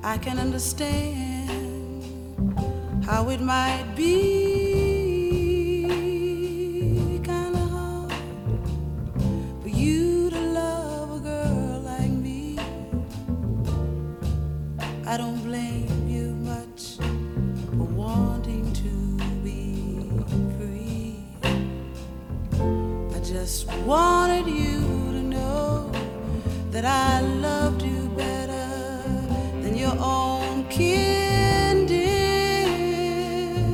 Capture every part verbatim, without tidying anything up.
I can understand how it might be kind of hard for you to love a girl like me. I don't blame you much for wanting to be free. I just wanted you to know that I loved you better than your own kin did.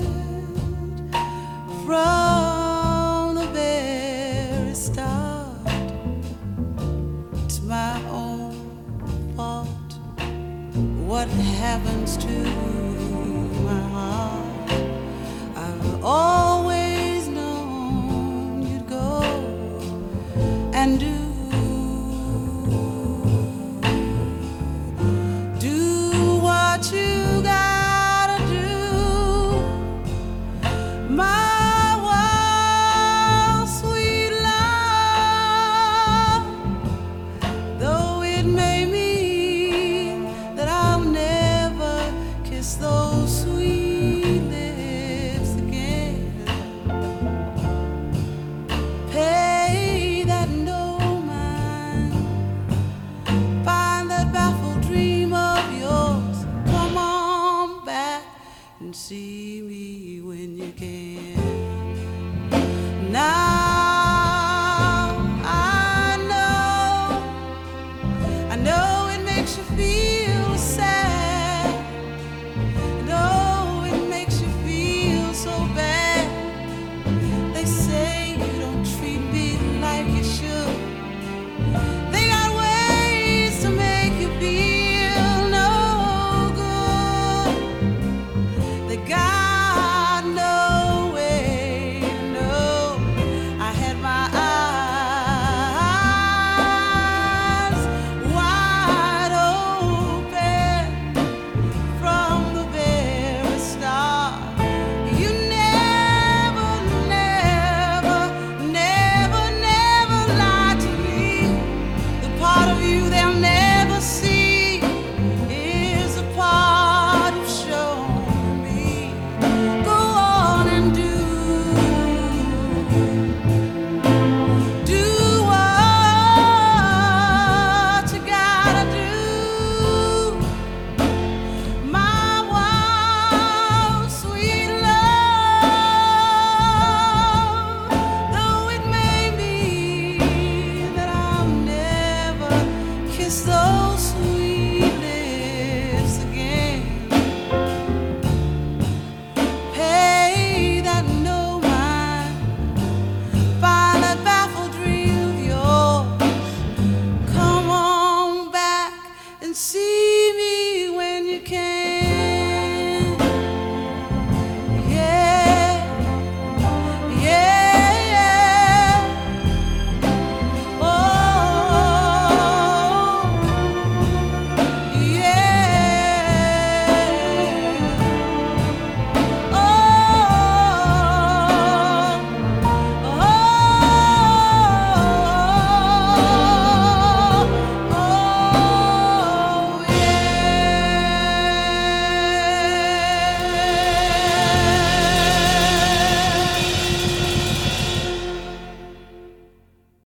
From the very start, it's my own fault what happens to my heart. I've always known you'd go and do do what you gotta do. My wild, sweet love, though it may mean that I'll never kiss those sweet lips again. Pay that no mind, find that baffled dream of yours. Come on back and see me when you can.